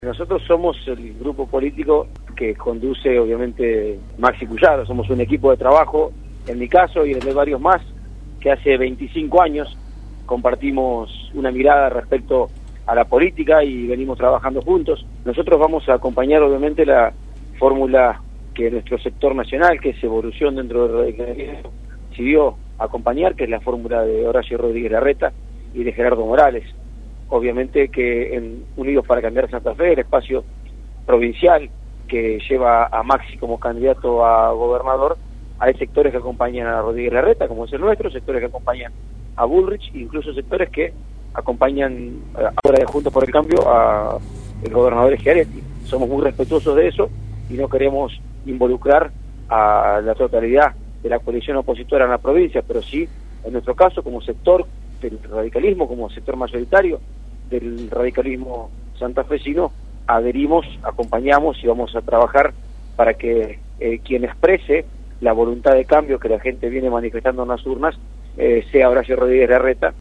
Nosotros somos el grupo político que conduce obviamente Maxi Cuyaro, somos un equipo de trabajo, en mi caso y en el de varios más, que hace 25 años compartimos una mirada respecto a la política y venimos trabajando juntos. Nosotros vamos a acompañar obviamente la fórmula que nuestro sector nacional, que es Evolución dentro del radicalismo, decidió acompañar, que es la fórmula de Horacio Rodríguez Larreta y de Gerardo Morales. Obviamente que en Unidos para Cambiar Santa Fe, el espacio provincial que lleva a Maxi como candidato a gobernador, hay sectores que acompañan a Rodríguez Larreta, como es el nuestro, sectores que acompañan a Bullrich, incluso sectores que acompañan ahora de Juntos por el Cambio a el gobernador Schiaretti. Somos muy respetuosos de eso y no queremos involucrar a la totalidad de la coalición opositora en la provincia, pero sí, en nuestro caso, como sector del radicalismo, como sector mayoritario del radicalismo santafesino, adherimos, acompañamos y vamos a trabajar para que quien exprese la voluntad de cambio que la gente viene manifestando en las urnas sea Horacio Rodríguez Larreta.